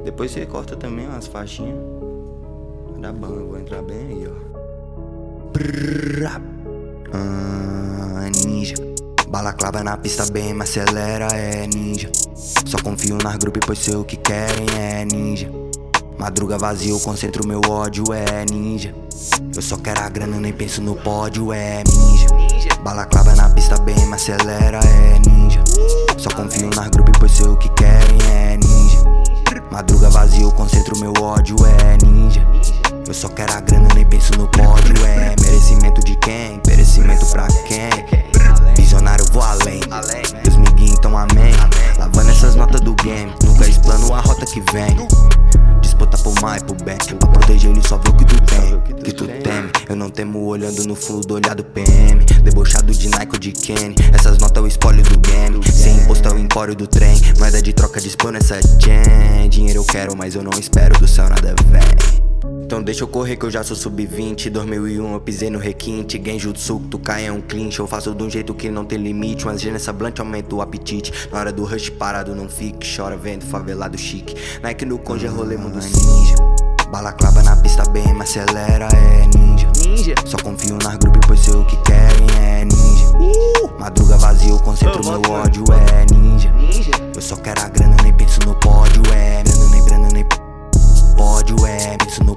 Depois você corta também umas faixinhas. Dá bom, eu vou entrar bem aí, ó. Ninja. Balaclava na pista bem, me acelera, é ninja. Só confio nas grupos, pois sei o que querem, é ninja. Madruga vazio, eu concentro meu ódio, é ninja. Eu só quero a grana, nem penso no pódio, é ninja. Balaclava na pista bem, me acelera, é ninja. Só confio nas grupos, pois sei o que querem, é ninja. Madruga vazio, eu concentro meu ódio, é ninja. Eu só quero a grana, nem penso no pódio, é merecimento de quem? Perecimento pra quem? Visionário, vou além. Deus me guia, então amém. Lavando essas notas do game, nunca explano a rota que vem. Disputa por mais, por bem. Pra proteger ele só vê o que tu tem, que tu teme. Eu não temo olhando no fundo do olhar do PM. Debochado de Nike ou de Kenny. Essas notas é o espólio do game. Sem imposto é o empório do trem. Moeda de troca de spam nessa chain. Dinheiro eu quero, mas eu não espero, do céu nada vem. Então deixa eu correr que eu já sou sub-20. 2001 eu pisei no requinte. Genjutsu, tu cai é um clinch. Eu faço de um jeito que não tem limite. Umas G nessa blunt aumenta o apetite. Na hora do rush parado não fique. Chora vendo favelado chique. Nike no conge é rolê mundo ninja. Balaclava na pista bem, me acelera, é ninja. Só confio nas grupos, pois sei o que querem, é ninja. Madruga vazio, eu concentro meu ódio, é ninja. Eu só quero a grana, nem penso no pódio, é grana, nem pódio, é penso no